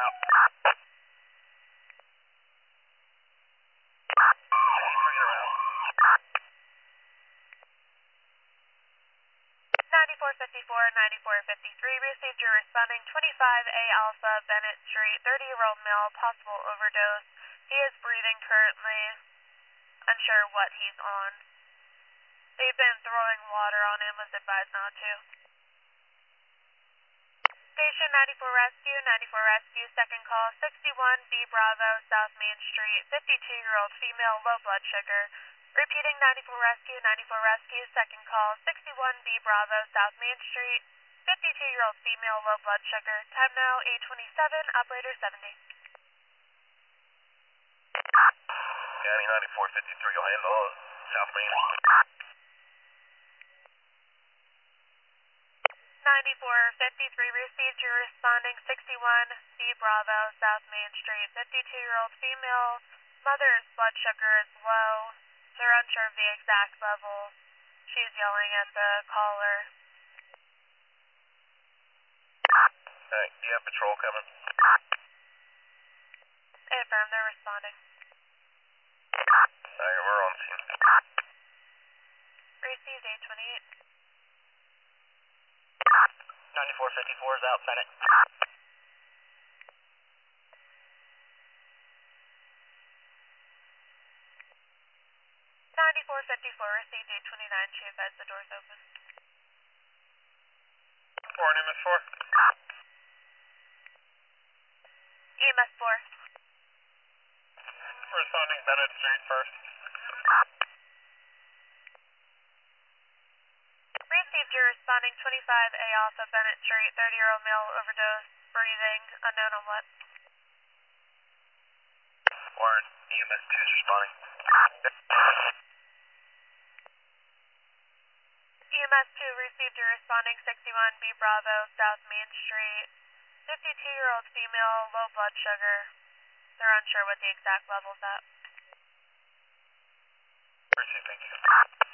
out. 9454, 9453, received your responding 25A Alpha, Bennett Street, 30-year-old male, possible overdose. He is breathing currently, unsure what he's on. They've been throwing water on him, was advised not to. Station 94 Rescue, 94 Rescue, second call, 61B Bravo, South Main Street, 52-year-old female, low blood sugar. Repeating 94 Rescue, 94 Rescue, second call, 61B Bravo, South Main Street, 52-year-old female, low blood sugar. Time now, 8:27, operator 70. County 9453, you'll handle South Main. 9453, received your responding 61B Bravo, South Main Street, 52-year-old female, mother's blood sugar is low. They're unsure of the exact level. She's yelling at the caller. Alright, do you have patrol coming? Affirm, they're responding. Alright, we're on scene. Received 828. 9454 is out, Bennett. 9454, received 829, she advised the doors open. 4 and MS4. EMS 4. Responding Bennett Street first. Received your responding 25A Alpha, Bennett Street, 30-year-old male, overdose, breathing, unknown on what. Warren, EMS 2 is responding. EMS 2, received your responding 61B Bravo, South Main Street, 52-year-old female, low blood sugar. They're unsure what the exact level's at. Received, thank you.